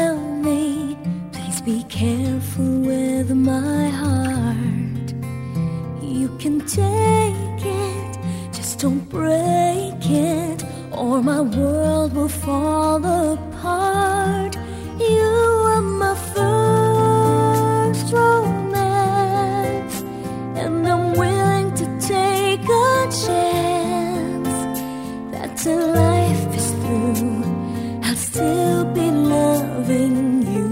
tell me, please be careful with my heart. You can take it, just don't break it, or my world will fall apart. You were my first romance, and I'm willing to take a chance that till life is through, I'll still be loving you.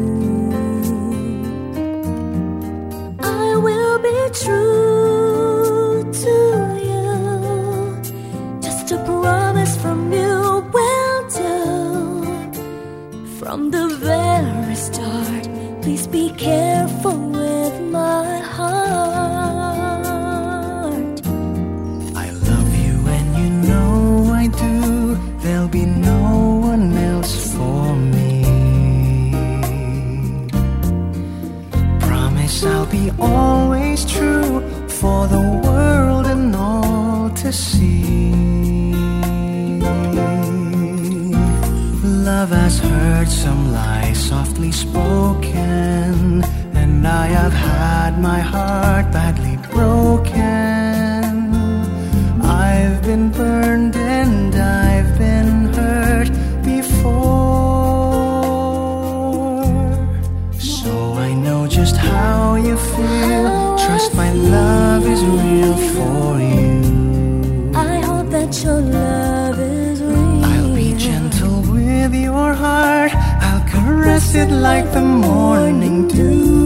I will be true to you, just a promise from you will do. From the very start, please be careful with my heart. I love you and you know I do. There'll be no one else for me. Promise I'll be always true for the world and all to see. Love has heard some lies softly spoken, and I have had my heart badly broken. I've been burned and I've been hurt before, so I know just how you feel. Trust my love is real for you. I hope that your love is real. I'll be gentle with your heart. I'll caress it like the morning dew.